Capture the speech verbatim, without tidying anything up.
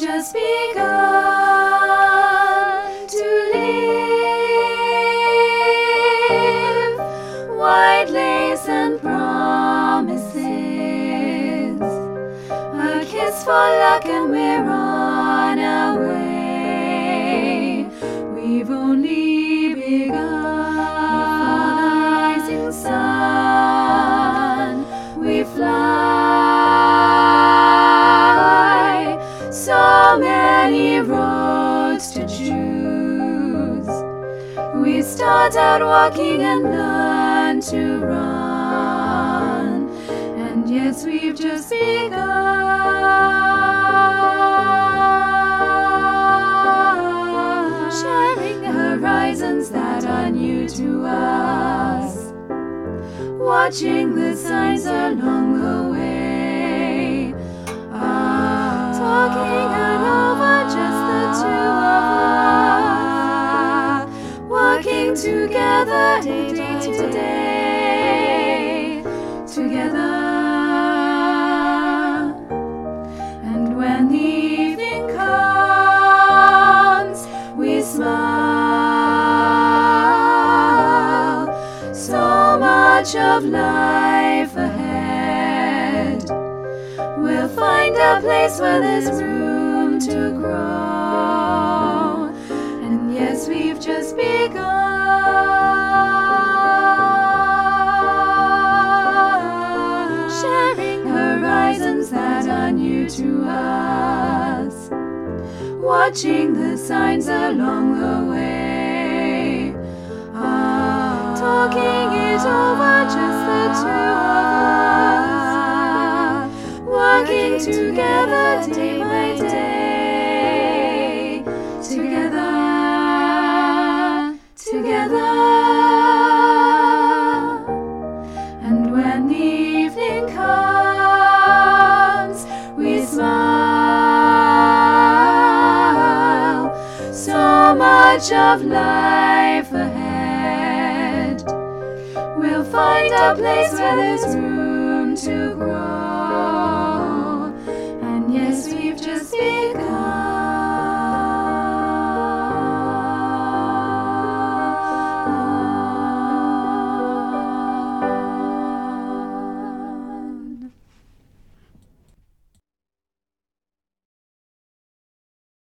just begun to live. White lace and promises, a kiss for luck and we're on our way. We've only begun. Before the rising sun we fly, so many roads to choose. We start out walking and learn to run, and yes, we've just begun. Sharing horizons that are new to us, watching the signs along the way. Ah, talking it over, just the two of us, working together day to day, together. And when the evening comes, we smile. So much of life ahead. We'll find a place where there's room to grow. And yes, we've just begun. Sharing horizons that are new to us, watching the signs along the way. Ah, talking it over, just the two of us, working together day by day, together, together. And when the evening comes, we smile. So much of life ahead. We'll find a place where there's room to